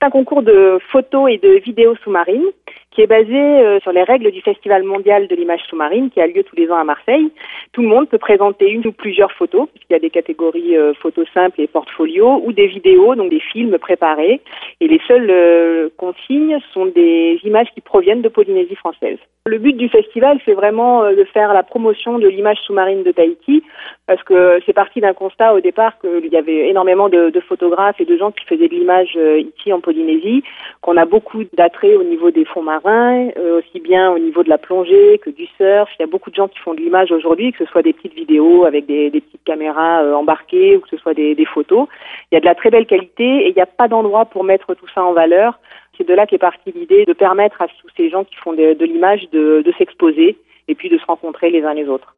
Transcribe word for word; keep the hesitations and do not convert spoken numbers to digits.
un concours de photos et de vidéos sous-marines qui est basé euh, sur les règles du Festival mondial de l'image sous-marine qui a lieu tous les ans à Marseille. Tout le monde peut présenter une ou plusieurs photos, puisqu'il y a des catégories euh, photos simples et portfolio, ou des vidéos, donc des films préparés. Et les seules euh, consignes sont des images qui proviennent de Polynésie française. Le but du festival, c'est vraiment euh, de faire la promotion de l'image sous-marine de Tahiti, parce que c'est parti d'un constat au départ qu'il y avait énormément de, de photographes et de gens qui faisaient de l'image euh, ici en Polynésie, qu'on a beaucoup d'attrait au niveau des fonds marins, euh, aussi bien au niveau de la plongée que du surf. Il y a beaucoup de gens qui font de l'image aujourd'hui, que ce soit des petites vidéos avec des, des petites caméras euh, embarquées ou que ce soit des, des photos. Il y a de la très belle qualité et il n'y a pas d'endroit pour mettre tout ça en valeur. C'est de là qu'est partie l'idée de permettre à tous ces gens qui font de, de l'image de, de s'exposer et puis de se rencontrer les uns les autres.